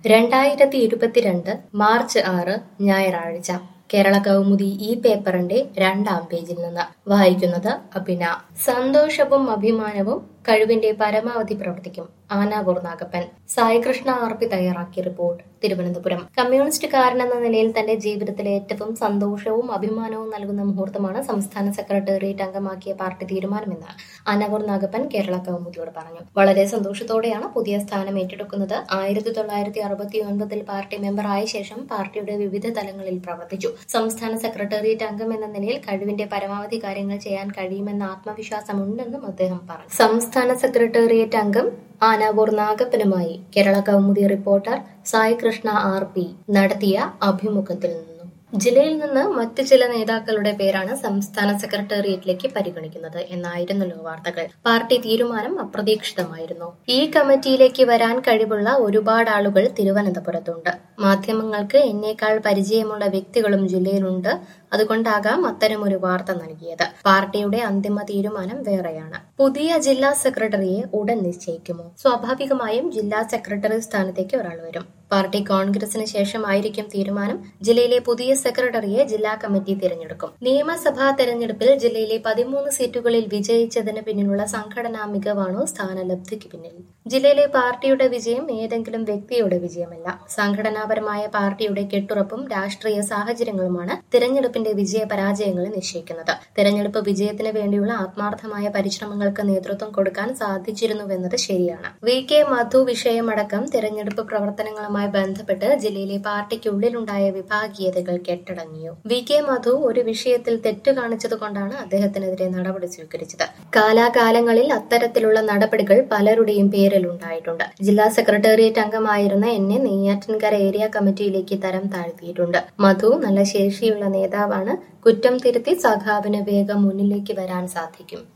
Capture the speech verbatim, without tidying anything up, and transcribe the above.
രണ്ടായിരത്തി ഇരുപത്തിരണ്ട് മാർച്ച് ആറ് ഞായറാഴ്ച കേരള കൗമുദി ഈ പേപ്പറിന്റെ രണ്ടാം പേജിൽ നിന്ന് വായിക്കുന്നത് അഭിന. സന്തോഷവും അഭിമാനവും കഴിവിന്റെ പരമാവധി പ്രവർത്തിക്കും ആനാവൂർ നാഗപ്പൻ. സായികൃഷ്ണ ആർ പി തയ്യാറാക്കിയ റിപ്പോർട്ട്, തിരുവനന്തപുരം. കമ്മ്യൂണിസ്റ്റുകാരനെന്ന നിലയിൽ തന്റെ ജീവിതത്തിലെ ഏറ്റവും സന്തോഷവും അഭിമാനവും നൽകുന്ന മുഹൂർത്തമാണ് സംസ്ഥാന സെക്രട്ടേറിയറ്റ് അംഗമാക്കിയ പാർട്ടി തീരുമാനമെന്ന് ആനാവൂർ നാഗപ്പൻ കേരള കൗമുദിയോട് പറഞ്ഞു. വളരെ സന്തോഷത്തോടെയാണ് പുതിയ സ്ഥാനം ഏറ്റെടുക്കുന്നത്. ആയിരത്തി തൊള്ളായിരത്തി അറുപത്തി ഒൻപതിൽ പാർട്ടി മെമ്പറായ ശേഷം പാർട്ടിയുടെ വിവിധ തലങ്ങളിൽ പ്രവർത്തിച്ചു. സംസ്ഥാന സെക്രട്ടേറിയറ്റ് അംഗം എന്ന നിലയിൽ കഴിവിന്റെ പരമാവധി കാര്യങ്ങൾ ചെയ്യാൻ കഴിയുമെന്ന ആത്മവിശ്വാസമുണ്ടെന്നും അദ്ദേഹം പറഞ്ഞു. സംസ്ഥാന സെക്രട്ടേറിയറ്റ് അംഗം ആനാവൂർ നാഗപ്പനുമായി Kerala Kaumudi reporter Saikrishna R P നടത്തിയ അഭിമുഖത്തിൽ നിന്നും. ജില്ലയിൽ നിന്ന് മറ്റ് ചില നേതാക്കളുടെ പേരാണ് സംസ്ഥാന സെക്രട്ടേറിയറ്റിലേക്ക് പരിഗണിക്കുന്നത് എന്നായിരുന്നല്ലോ വാർത്തകൾ. പാർട്ടി തീരുമാനം അപ്രതീക്ഷിതമായിരുന്നു. ഈ കമ്മിറ്റിയിലേക്ക് വരാൻ കഴിവുള്ള ഒരുപാട് ആളുകൾ തിരുവനന്തപുരത്തുണ്ട്. മാധ്യമങ്ങൾക്ക് എന്നേക്കാൾ പരിചയമുള്ള വ്യക്തികളും ജില്ലയിലുണ്ട്. അതുകൊണ്ടാകാം അത്തരമൊരു വാർത്ത നൽകിയത്. പാർട്ടിയുടെ അന്തിമ തീരുമാനം വേറെയാണ്. പുതിയ ജില്ലാ സെക്രട്ടറിയെ ഉടൻ നിശ്ചയിക്കുമോ? സ്വാഭാവികമായും ജില്ലാ സെക്രട്ടറി സ്ഥാനത്തേക്ക് ഒരാൾ വരും. പാർട്ടി കോൺഗ്രസിന് ശേഷമായിരിക്കും തീരുമാനം. ജില്ലയിലെ പുതിയ സെക്രട്ടറിയെ ജില്ലാ കമ്മിറ്റി തിരഞ്ഞെടുക്കും. നിയമസഭാ തെരഞ്ഞെടുപ്പിൽ ജില്ലയിലെ പതിമൂന്ന് സീറ്റുകളിൽ വിജയിച്ചതിന് പിന്നിലുള്ള സംഘടനാ മികവാണോ സ്ഥാനലബ്ധിക്ക് പിന്നിൽ? ജില്ലയിലെ പാർട്ടിയുടെ വിജയം ഏതെങ്കിലും വ്യക്തിയുടെ വിജയമല്ല. സംഘടനാപരമായ പാർട്ടിയുടെ കെട്ടുറപ്പും രാഷ്ട്രീയ സാഹചര്യങ്ങളുമാണ് തിരഞ്ഞെടുപ്പിന്റെ വിജയ പരാജയങ്ങളെ നിശ്ചയിക്കുന്നത്. തെരഞ്ഞെടുപ്പ് വിജയത്തിന് വേണ്ടിയുള്ള ആത്മാർത്ഥമായ പരിശ്രമങ്ങൾക്ക് നേതൃത്വം കൊടുക്കാൻ സാധിച്ചിരുന്നുവെന്നത് ശരിയാണ്. വി കെ മധു വിഷയമടക്കം തെരഞ്ഞെടുപ്പ് പ്രവർത്തനങ്ങളുമായി ബന്ധപ്പെട്ട് ജില്ലയിലെ പാർട്ടിക്കുള്ളിലുണ്ടായ വിഭാഗീയതകൾ കെട്ടടങ്ങിയോ? വി കെ മധു ഒരു വിഷയത്തിൽ തെറ്റു കാണിച്ചതുകൊണ്ടാണ് അദ്ദേഹത്തിനെതിരെ നടപടി സ്വീകരിച്ചത്. കാലാകാലങ്ങളിൽ അത്തരത്തിലുള്ള നടപടികൾ പലരുടെയും പേരിലുണ്ടായിട്ടുണ്ട്. ജില്ലാ സെക്രട്ടേറിയറ്റ് അംഗമായിരുന്ന എന്നെ നെയ്യാറ്റിൻകര ഏരിയ കമ്മിറ്റിയിലേക്ക് തരം താഴ്ത്തിയിട്ടുണ്ട്. മധു നല്ല ശേഷിയുള്ള നേതാവാണ്. കുറ്റം തിരുത്തി സഖാവിന് വേഗം മുന്നിലേക്ക് വരാൻ സാധിക്കും.